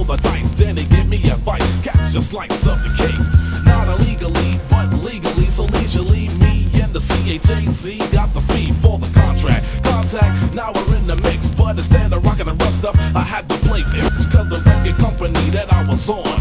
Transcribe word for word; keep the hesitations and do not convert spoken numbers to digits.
the dice, then they give me advice. Catch a slice of the cake. Not illegally, but legally, so leisurely. Me and the C H A C got the fee for the contract. Contact, now we're in the mix, but instead of rocking and rust up, I had to play mix, cause the record company that I was on